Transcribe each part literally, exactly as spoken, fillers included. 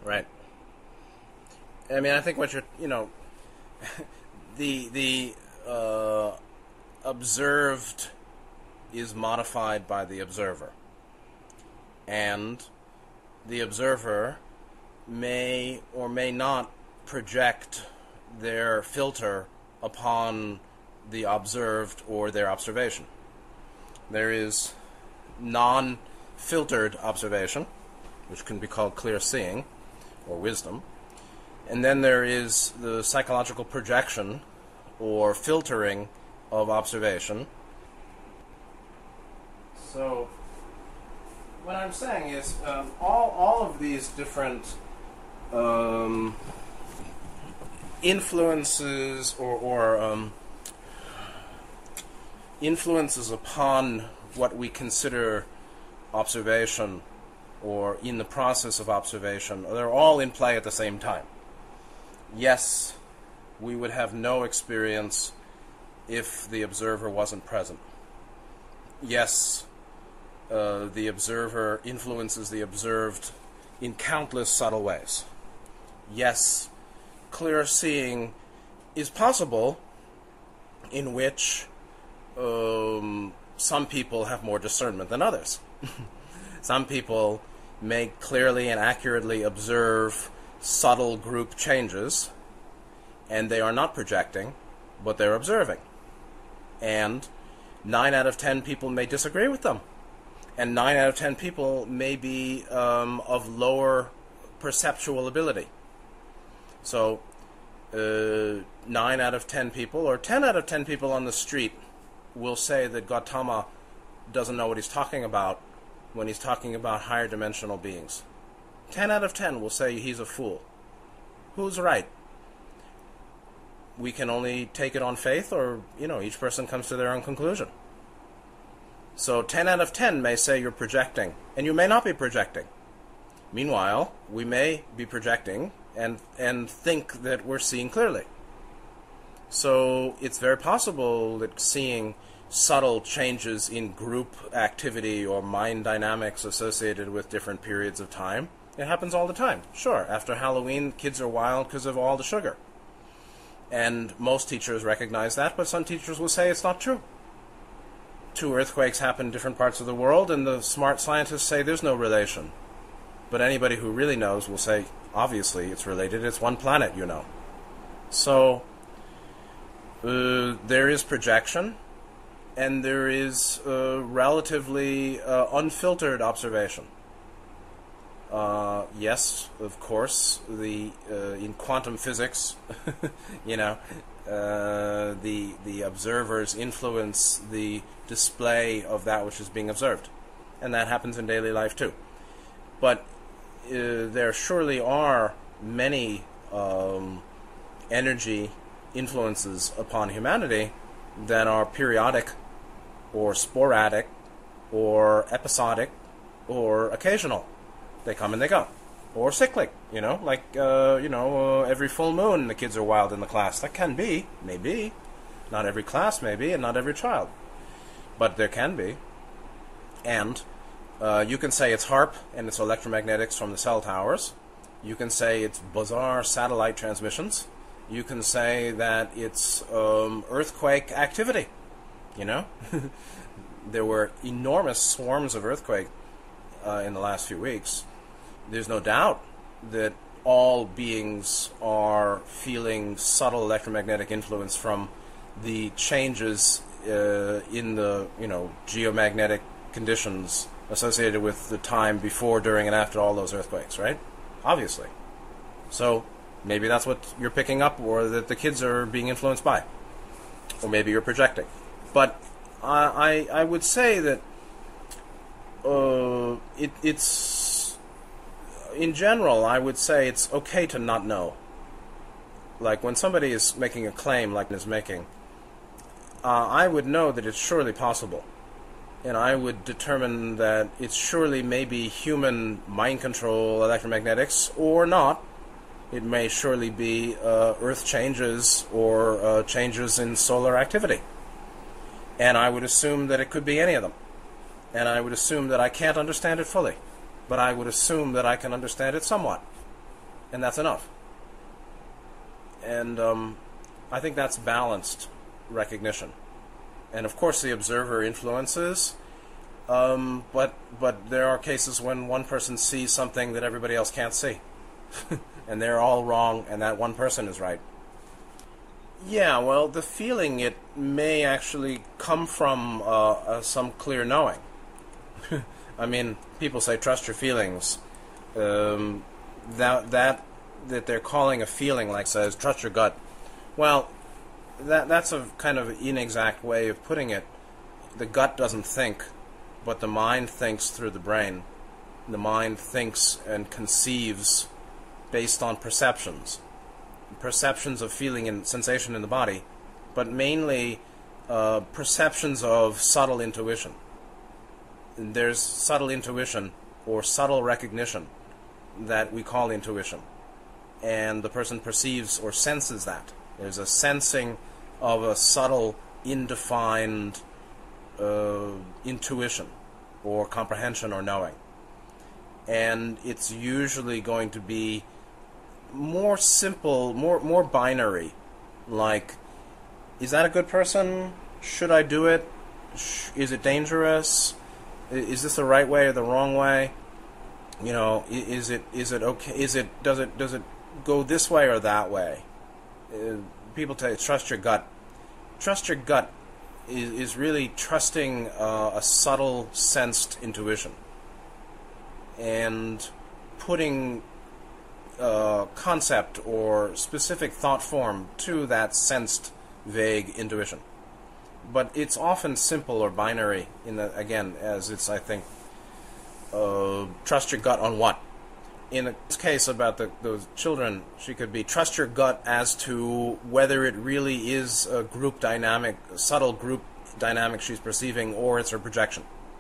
Right. I mean, I think what you're, you know, the the uh, observed is modified by the observer, and the observer may or may not project their filter upon the observed or their observation. There is non-filtered observation, which can be called clear seeing or wisdom, and then there is the psychological projection or filtering of observation. So what I'm saying is um, all, all of these different um, influences or, or um, influences upon what we consider observation or in the process of observation, they're all in play at the same time. Yes, we would have no experience if the observer wasn't present. Yes, uh, the observer influences the observed in countless subtle ways. Yes, clear seeing is possible, in which um, some people have more discernment than others. Some people may clearly and accurately observe subtle group changes, and they are not projecting, but they're observing. And nine out of ten people may disagree with them. And nine out of ten people may be um, of lower perceptual ability. So, uh, nine out of ten people, or ten out of ten people on the street, will say that Gautama doesn't know what he's talking about when he's talking about higher dimensional beings. ten out of ten will say he's a fool. Who's right? We can only take it on faith, or, you know, each person comes to their own conclusion. So ten out of ten may say you're projecting, and you may not be projecting. Meanwhile, we may be projecting and and think that we're seeing clearly. So it's very possible that seeing subtle changes in group activity or mind dynamics associated with different periods of time, it happens all the time. Sure, after Halloween, kids are wild because of all the sugar. And most teachers recognize that, but some teachers will say it's not true. Two earthquakes happen in different parts of the world, and the smart scientists say there's no relation. But anybody who really knows will say, obviously, it's related. It's one planet, you know. So, uh, there is projection, and there is uh, relatively uh, unfiltered observation. Uh, yes, of course, the uh, in quantum physics, you know, uh, the the observers influence the display of that which is being observed, and that happens in daily life too. But uh, there surely are many um, energy influences upon humanity that are periodic, or sporadic, or episodic, or occasional. They come and they go. Or cyclic, you know, like, uh, you know, uh, every full moon the kids are wild in the class. That can be, maybe. Not every class, maybe, and not every child. But there can be. And uh, you can say it's HAARP and it's electromagnetics from the cell towers. You can say it's bizarre satellite transmissions. You can say that it's um, earthquake activity, you know. There were enormous swarms of earthquake uh, in the last few weeks. There's no doubt that all beings are feeling subtle electromagnetic influence from the changes uh, in the, you know, geomagnetic conditions associated with the time before, during, and after all those earthquakes, right? Obviously. So maybe that's what you're picking up, or that the kids are being influenced by. Or maybe you're projecting. But I, I, I would say that uh, it, it's, in general, I would say it's okay to not know. Like when somebody is making a claim like is making, uh, I would know that it's surely possible. And I would determine that it's surely maybe human mind control electromagnetics or not. It may surely be uh, Earth changes or uh, changes in solar activity. And I would assume that it could be any of them. And I would assume that I can't understand it fully. But I would assume that I can understand it somewhat. and that's enough. And um, I think that's balanced recognition. And of course the observer influences, um, but but there are cases when one person sees something that everybody else can't see. And they're all wrong, and that one person is right. Yeah, well, the feeling, it may actually come from uh, uh, some clear knowing. I mean, people say trust your feelings. Um, that that that they're calling a feeling, like says trust your gut. Well, that that's a kind of inexact way of putting it. The gut doesn't think, but the mind thinks through the brain. The mind thinks and conceives based on perceptions. Perceptions of feeling and sensation in the body, but mainly uh, perceptions of subtle intuition. There's subtle intuition or subtle recognition that we call intuition, and the person perceives or senses that. There's a sensing of a subtle, indefined uh, intuition or comprehension or knowing, and it's usually going to be more simple, more more binary, like, is that a good person? Should I do it? Sh- is it dangerous? Is this the right way or the wrong way? You know, is it is it okay? Is it does it does it go this way or that way? Uh, people tell you trust your gut. Trust your gut is is really trusting uh, a subtle, sensed intuition and putting Uh, concept or specific thought form to that sensed, vague intuition. But it's often simple or binary, in the, again, as it's, I think, uh, trust your gut on what? In this case about the, those children, she could be trust your gut as to whether it really is a group dynamic, a subtle group dynamic she's perceiving, or it's her projection.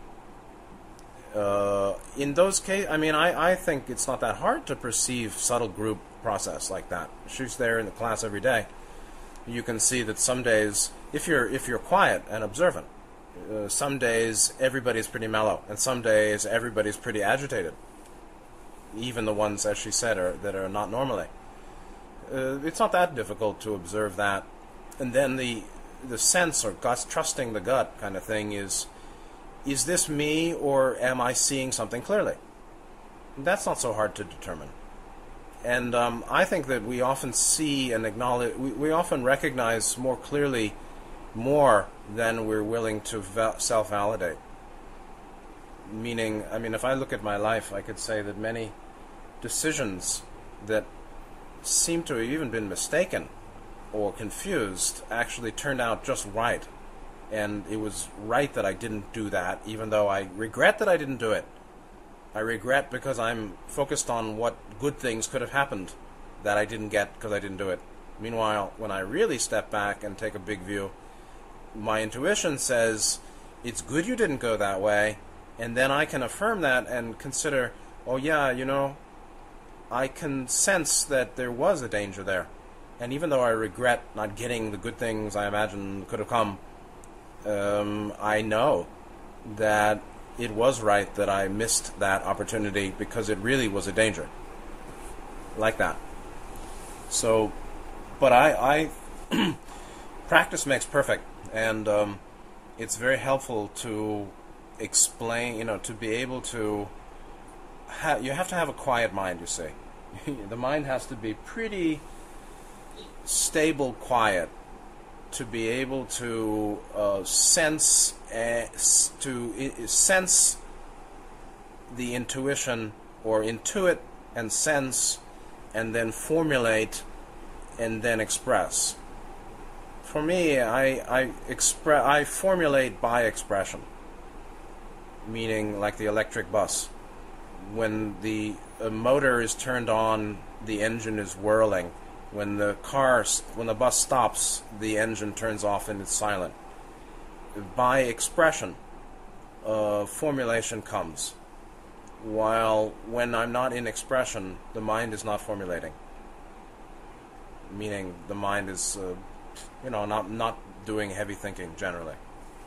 Uh, in those cases, I mean, I, I think it's not that hard to perceive subtle group process like that. She's there in the class every day. You can see that some days, if you're if you're quiet and observant, uh, some days everybody's pretty mellow, and some days everybody's pretty agitated. Even the ones, as she said, are that are not normally. Uh, it's not that difficult to observe that, and then the the sense or gut, trusting the gut kind of thing is. Is this me, or am I seeing something clearly? That's not so hard to determine. And um, I think that we often see and acknowledge, we, we often recognize more clearly more than we're willing to va- self-validate. Meaning, I mean, if I look at my life, I could say that many decisions that seem to have even been mistaken or confused actually turned out just right. And it was right that I didn't do that, even though I regret that I didn't do it. I regret because I'm focused on what good things could have happened that I didn't get because I didn't do it. Meanwhile, when I really step back and take a big view, my intuition says, it's good you didn't go that way, and then I can affirm that and consider, oh yeah, you know, I can sense that there was a danger there. And even though I regret not getting the good things I imagined could have come, Um, I know that it was right that I missed that opportunity because it really was a danger. Like that. So, but I, I practice makes perfect, and um, it's very helpful to explain, you know, to be able to, ha- you have to have a quiet mind, you see. The mind has to be pretty stable, quiet, to be able to uh, sense uh, to uh, sense the intuition, or intuit and sense, and then formulate and then express. For me, I I express I formulate by expression, meaning like the electric bus. When the uh, motor is turned on, the engine is whirling. When the car, when the bus stops, the engine turns off and it's silent. By expression, uh, formulation comes. While when I'm not in expression, the mind is not formulating. Meaning the mind is, uh, you know, not not doing heavy thinking generally.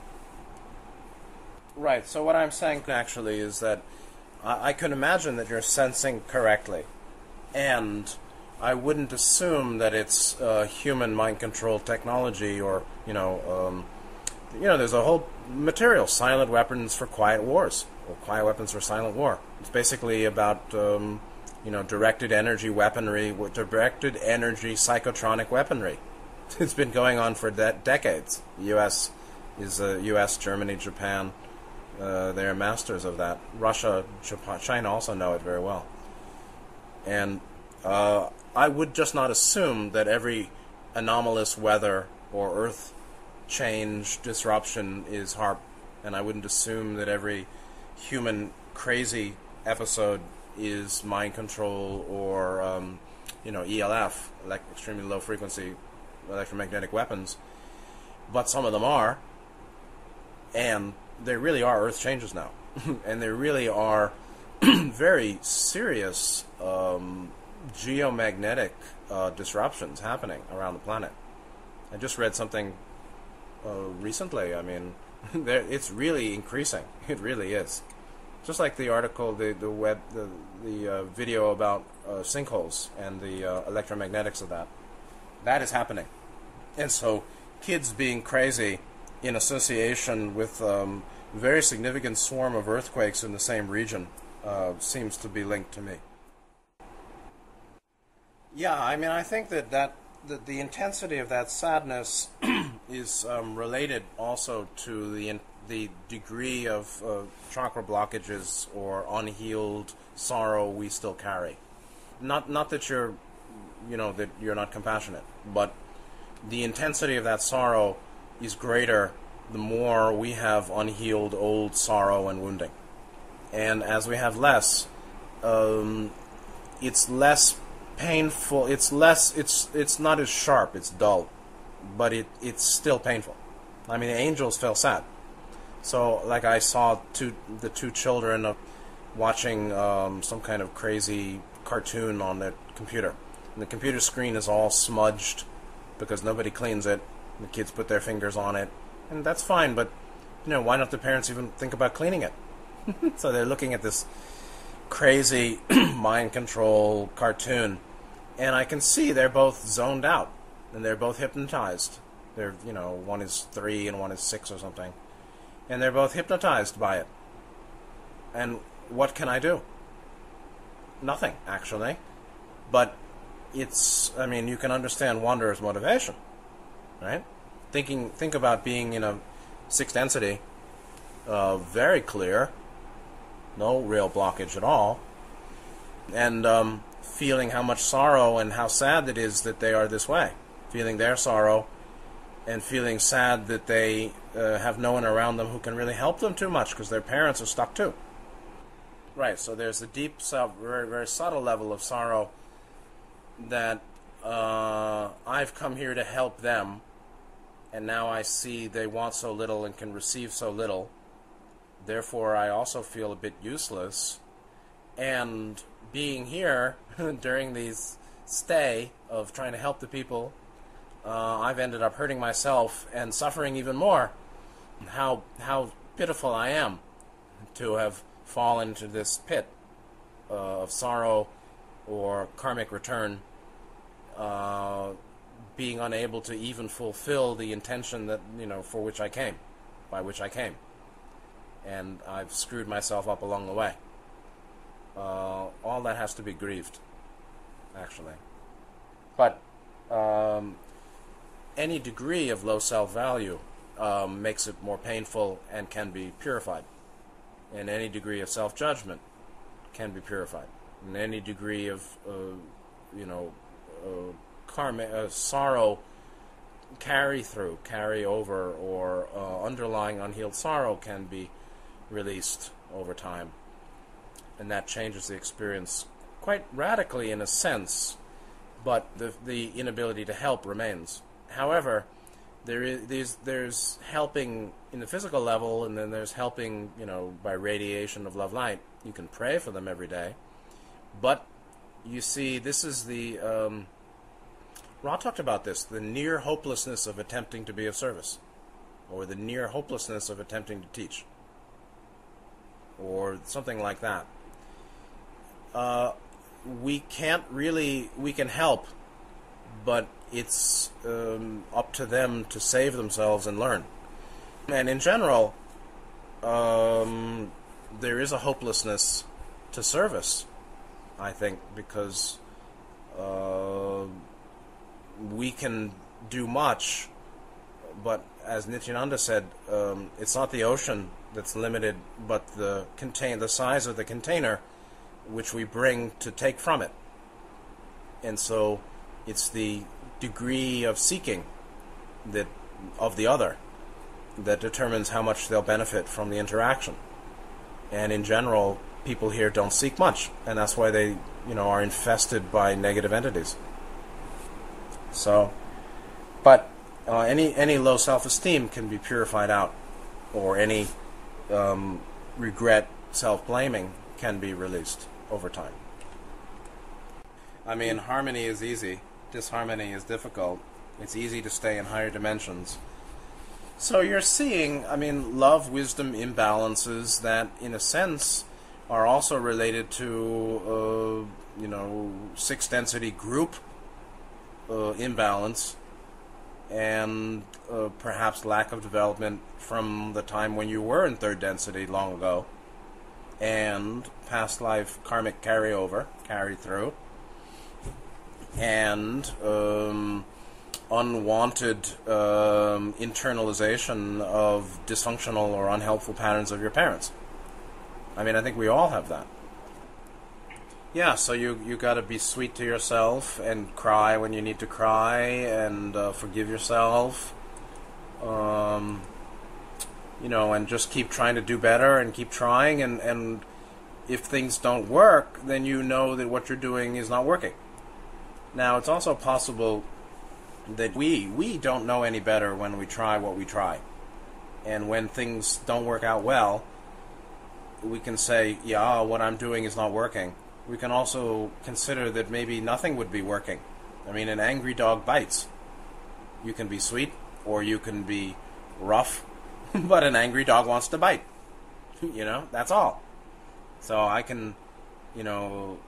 Right. So what I'm saying actually is that I, I can imagine that you're sensing correctly. and I wouldn't assume that it's uh, human mind control technology, or you know, um, you know, there's a whole material, silent weapons for quiet wars, or quiet weapons for silent war. It's basically about um, you know, directed energy weaponry, directed energy psychotronic weaponry. It's been going on for de decades. The U S is uh, U S, Germany, Japan. Uh, they're masters of that. Russia, Japan, China also know it very well. And uh, I would just not assume that every anomalous weather or earth change disruption is HAARP, and I wouldn't assume that every human crazy episode is mind control or um, you know, E L F, like extremely low frequency electromagnetic weapons, but some of them are, and there really are earth changes now, and there really are very serious um, geomagnetic uh, disruptions happening around the planet. I just read something uh, recently. I mean, there, it's really increasing. It really is. Just like the article, the the web, the the uh, video about uh, sinkholes and the uh, electromagnetics of that. That is happening, and so kids being crazy in association with um, very significant swarm of earthquakes in the same region uh, seems to be linked to me. Yeah, I mean, I think that that, that the intensity of that sadness is um, related also to the in, the degree of uh, chakra blockages or unhealed sorrow we still carry. Not not that you're, you know, that you're not compassionate, but the intensity of that sorrow is greater the more we have unhealed old sorrow and wounding. And as we have less, um, it's less painful. It's less. It's it's not as sharp. It's dull, but it it's still painful. I mean, the angels felt sad. So, like, I saw two the two children uh, watching um, some kind of crazy cartoon on their computer. And the computer screen is all smudged because nobody cleans it. The kids put their fingers on it, and that's fine. But you know, why not the parents even think about cleaning it? So they're looking at this crazy mind control cartoon, and I can see they're both zoned out, and they're both hypnotized. They're, you know, one is three and one is six or something, and they're both hypnotized by it. And what can I do? Nothing, actually. But it's, I mean, you can understand Wanderer's motivation, right? Thinking, think about being in a sixth density, uh, very clear, no real blockage at all, and um, feeling how much sorrow and how sad it is that they are this way, feeling their sorrow, and feeling sad that they uh, have no one around them who can really help them too much because their parents are stuck too. Right, so there's a deep, very, very subtle level of sorrow that uh, I've come here to help them, and now I see they want so little and can receive so little. Therefore, I also feel a bit useless. And being here during these stay of trying to help the people, uh, I've ended up hurting myself and suffering even more. How how pitiful I am to have fallen into this pit uh, of sorrow or karmic return, uh, being unable to even fulfill the intention that, you know, for which I came, by which I came. And I've screwed myself up along the way. Uh, all that has to be grieved, actually. But um, any degree of low self-value um, makes it more painful and can be purified. And any degree of self-judgment can be purified. And any degree of, uh, you know, uh, karma, uh, sorrow, carry through, carry over, or uh, underlying unhealed sorrow can be released over time, and that changes the experience quite radically in a sense, but the the inability to help remains. However, there is there's, there's helping in the physical level, and then there's helping, you know, by radiation of love light. You can pray for them every day, but you see, this is the um, Ra talked about this, the near hopelessness of attempting to be of service, or the near hopelessness of attempting to teach, or something like that. Uh, we can't really, we can help, but it's um, up to them to save themselves and learn. And in general, um, there is a hopelessness to service, I think, because uh, we can do much, but as Nityananda said, um, it's not the ocean that's limited, but the contain the size of the container which we bring to take from it. And so it's the degree of seeking that of the other that determines how much they'll benefit from the interaction. And in general, people here don't seek much, and that's why they, you know, are infested by negative entities. So, but uh, any any low self-esteem can be purified out, or any um, regret, self-blaming can be released over time. I mean, harmony is easy. Disharmony is difficult. It's easy to stay in higher dimensions. So you're seeing, I mean, love-wisdom imbalances that, in a sense, are also related to, uh, you know, six-density group uh, imbalance, and uh, perhaps lack of development from the time when you were in third density long ago, and past life karmic carryover, carry through, and um, unwanted um, internalization of dysfunctional or unhelpful patterns of your parents. I mean, I think we all have that. Yeah, so you you got to be sweet to yourself and cry when you need to cry, and uh, forgive yourself. Um, you know, and just keep trying to do better and keep trying. And, and if things don't work, then you know that what you're doing is not working. Now, it's also possible that we we don't know any better when we try what we try, and when things don't work out well, we can say, yeah, what I'm doing is not working. We can also consider that maybe nothing would be working. I mean, an angry dog bites. You can be sweet, or you can be rough, but an angry dog wants to bite. You know, that's all. So I can, you know,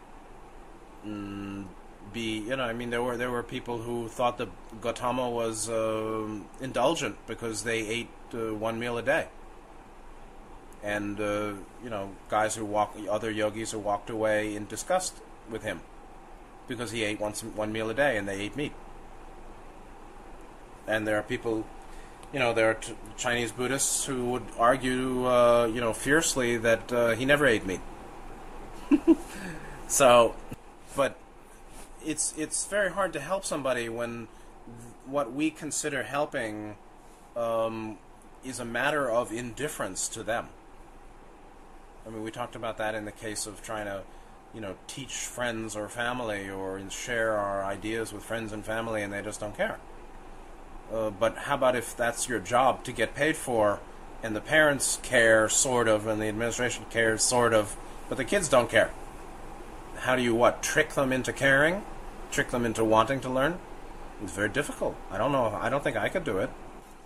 mm, be, you know, I mean, there were there were people who thought that Gautama was uh, indulgent because they ate uh, one meal a day. And, uh, you know, guys who walk, other yogis who walked away in disgust with him because he ate once, one meal a day and they ate meat. And there are people, you know, there are t- Chinese Buddhists who would argue, uh, you know, fiercely that uh, he never ate meat. So, but it's it's very hard to help somebody when what we consider helping um, is a matter of indifference to them. I mean, we talked about that in the case of trying to, you know, teach friends or family or share our ideas with friends and family, and they just don't care. Uh, but how about if that's your job to get paid for, and the parents care, sort of, and the administration cares, sort of, but the kids don't care? How do you, what, trick them into caring? Trick them into wanting to learn? It's very difficult. I don't know. I don't think I could do it.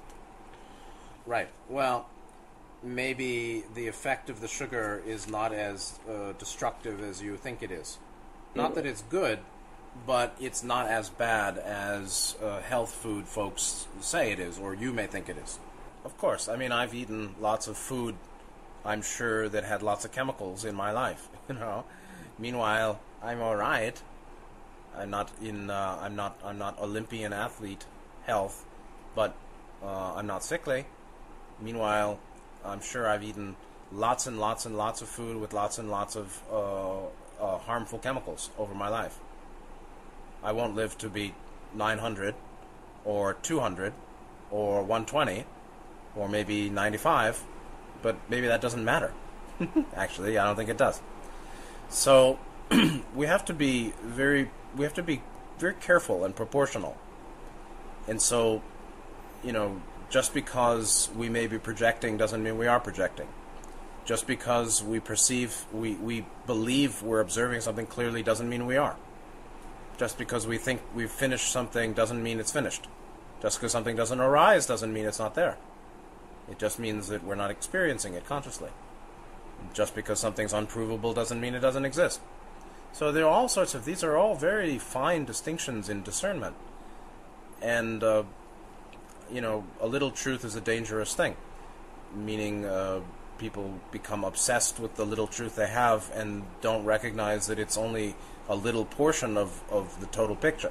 Right. Well, maybe the effect of the sugar is not as uh, destructive as you think it is. Not that it's good, but it's not as bad as uh, health food folks say it is, or you may think it is. Of course, I mean, I've eaten lots of food, I'm sure, that had lots of chemicals in my life, you know. Meanwhile, I'm all right. I'm not in. Uh, I'm not. I'm not Olympian athlete health, but uh, I'm not sickly. Meanwhile, I'm sure I've eaten lots and lots and lots of food with lots and lots of uh, uh, harmful chemicals over my life. I won't live to be nine hundred, or two hundred, or one twenty, or maybe ninety-five, but maybe that doesn't matter. Actually, I don't think it does. So we have to be very. We have to be very careful and proportional. And so, you know, just because we may be projecting doesn't mean we are projecting. Just because we perceive, we, we believe we're observing something clearly doesn't mean we are. Just because we think we've finished something doesn't mean it's finished. Just because something doesn't arise doesn't mean it's not there. It just means that we're not experiencing it consciously. Just because something's unprovable doesn't mean it doesn't exist. So there are all sorts of, these are all very fine distinctions in discernment. And, uh, you know, a little truth is a dangerous thing, meaning uh, people become obsessed with the little truth they have and don't recognize that it's only a little portion of, of the total picture.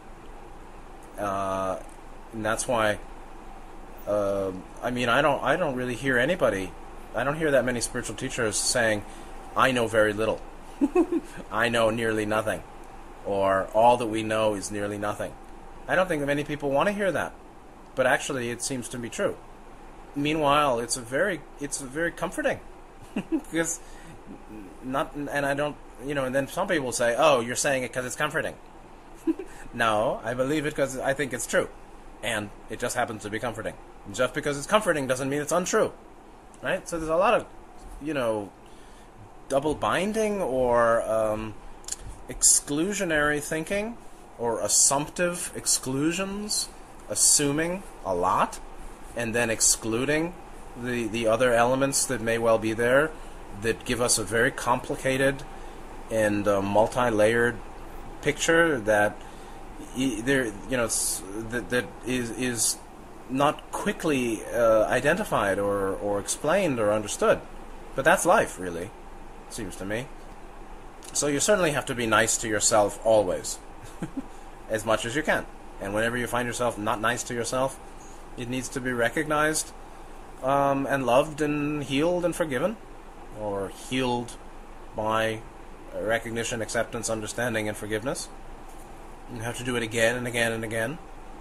Uh, and that's why, uh, I mean, I don't, I don't really hear anybody, I don't hear that many spiritual teachers saying, I know very little. I know nearly nothing. Or all that we know is nearly nothing. I don't think that many people want to hear that. But actually, it seems to be true. Meanwhile, it's a very, it's a very comforting. Because not, and I don't, you know, and then some people say, oh, you're saying it because it's comforting. No, I believe it because I think it's true. And it just happens to be comforting. And just because it's comforting doesn't mean it's untrue. Right? So there's a lot of, you know, double binding or um, exclusionary thinking or assumptive exclusions, assuming a lot and then excluding the, the other elements that may well be there that give us a very complicated and uh, multi-layered picture that e- there, you know, that, that is is not quickly uh, identified or, or explained or understood. But that's life, really, seems to me. So you certainly have to be nice to yourself always, as much as you can. And whenever you find yourself not nice to yourself, it needs to be recognized um, and loved and healed and forgiven, or healed by recognition, acceptance, understanding, and forgiveness. You have to do it again and again and again.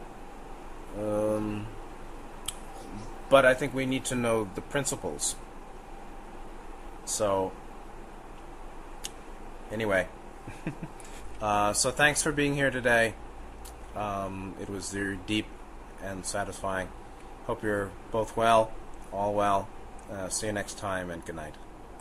Um, but I think we need to know the principles. So, anyway, uh, so thanks for being here today. Um, it was very deep and satisfying. Hope you're both well, all well. Uh, see you next time, and good night.